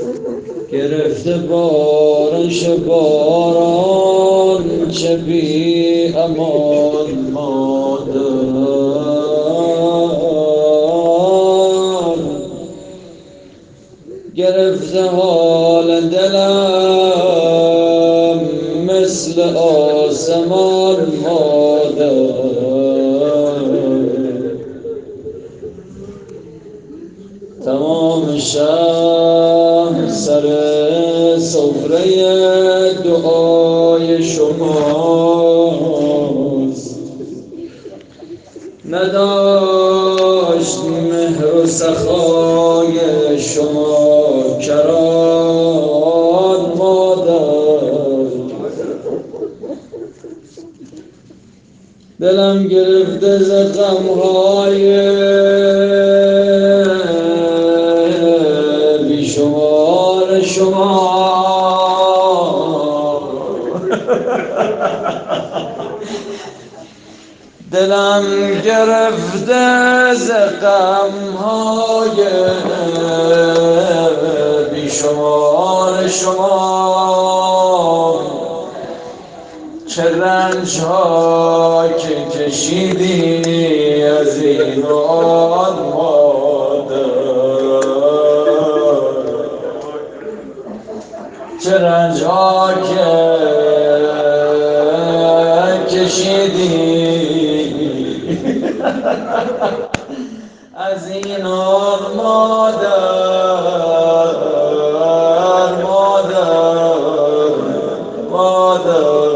گرفته بارش باران چه بی امان مادر، گرفته حال دلم مثل آسمان مادر. تمام شهر سر سفره دعای شماست، نداشت مهر و سخای شما کران مادر. دلم گرفته ز غمهای بیشمار شما، دلم گرفته ز غمهای بیشمار شما. چه رنج ها که کشیدی از این و آن مادر، چه رنج ها که کشیدی از این و آن مادر، مادر، مادر.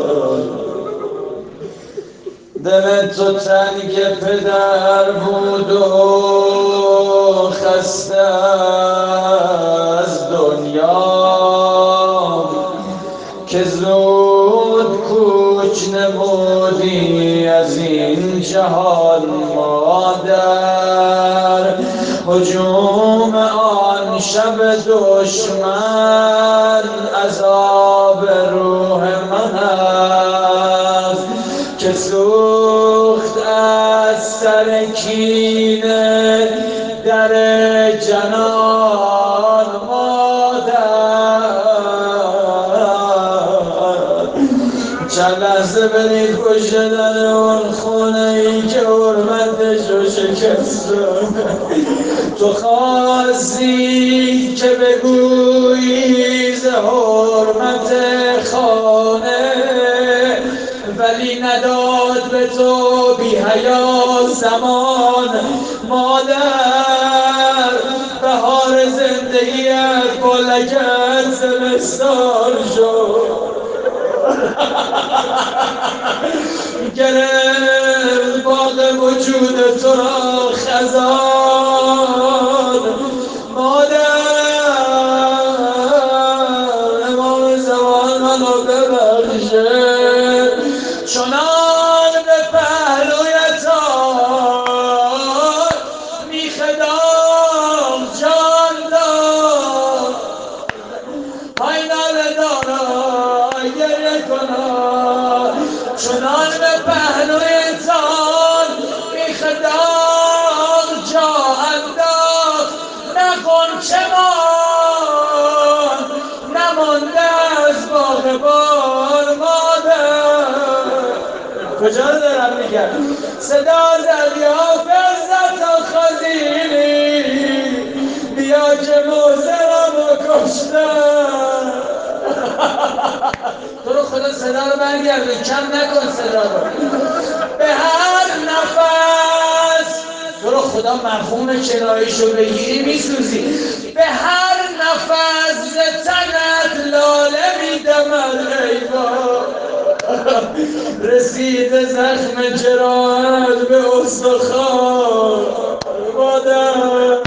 دل تو تنگ پدر بود و خسته از دنیا، که زود کوچ نمودی از این جهان مادر. هجوم آن شب دشمن عذاب روح من است، که سوخت از سر کینه در جنان مادر. چند لحظه برید پشت در اون خونه ای که حرمتش رو شکستم. تو خواستی که بگویی ز حرمت خانه، ولی نداد به تو بی حیا زمان مادر. بهار زندگیت با لگد زمستان شد، گرفت باغ وجود تو را خزان مادر. امام زمان منو ببخشه، چنان به پهلویتان میخدام جان دار. های ناله دارای گریه کنم، چنان به پهلویتان میخدام جان دار. نکن چه نمانده از باغبان مادر. کجا رو دارم میگم؟ صدا دریا فرزت و خزینی، بیا که موزرم و کشتن. تو رو خدا صدا رو برگردون، کم نکن صدا رو. به هر نفس تو رو خدا مفهوم چراییشو بگیری میسوزی. به هر نفس ز تنت لاله میدمد ای بابا. رسیده زخم جراحت به استخوان مادر.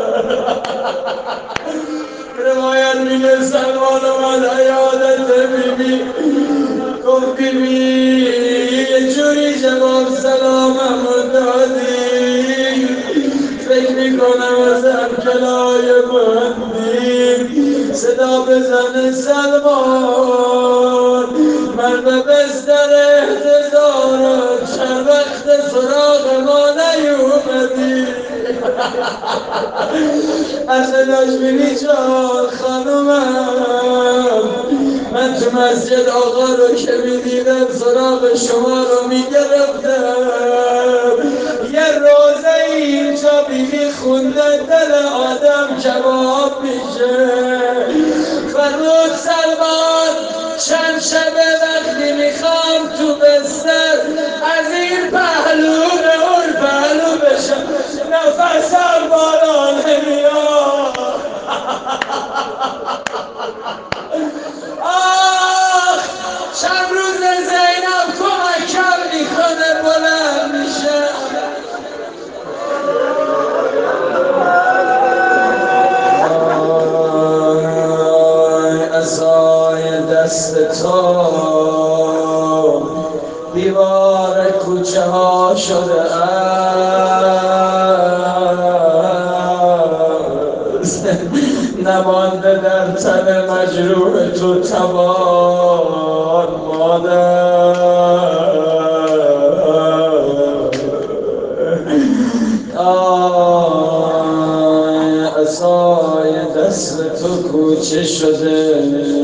روایت میگه سلمان اومد عیادت بیبی، گفت بیبی یه جوری جواب سلامم رو دادی، فکر میکنم ازم کلای بندی. صدا بزنه سلمان، من به بستر احتضارم، چند وقت سراغ ما نیومدی. از صداش بینی جان خانم تو مسجد آقا رو که میدیدم سراغ شما رو میگرفتم. یه روزه اینجا بیبی خونده دل آدم کباب میشه. فرود سلمان چند شبه وقتی میخوام تو بستر از این پهلو به اون پهلو بشم نفسم بالا نمیاد. آخ چند روز زینب کمکم میکنه بلند میشه. عصای دست تو دیوار کوچه ها شده است، نمانده در تن مجروح تو توان مادر. عصای دست تو کوچه شده،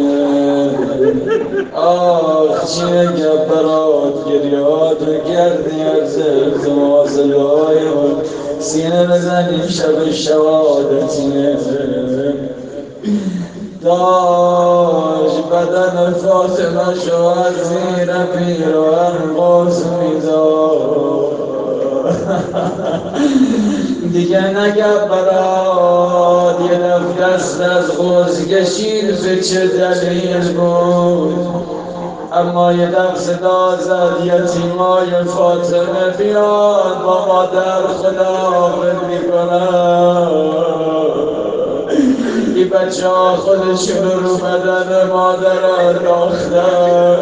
آخ چیه گبرات گریاد و گردی از التماس دعای سینه بزنی شب شهادتینه. داشت بدن فاطمه شو از زیر پیراهن قرص میداد. دیگه نگبراد یه دست از قرص کشید به چه دلیل بود، اما یه دفع صدا زد یتیمای فاطمه بیاد با مادر خداحافظ میکنن. این بچه ها خودشون رو بدن مادر انداختن.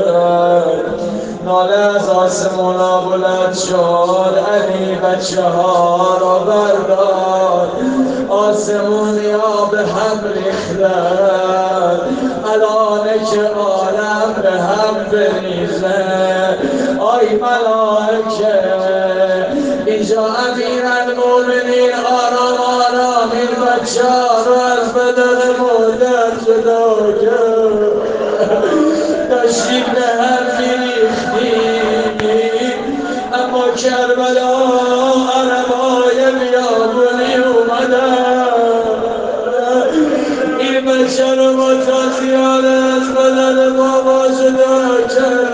ناله از آسمونا بلند شد، علی بچه ها را بردار، آسمونیا به هم ریختن. الانه که عالم به هم بریزه، آی ملائکه اینجا امیرالمومنین آرام آرام این بچه ها رو از بدن مادر جدا کرد. داشتیم به هم میریختیم، اما کربلا عربای بیابونی اومدن. این بچه رو با تازیانه از بدن بابا جدا کرد.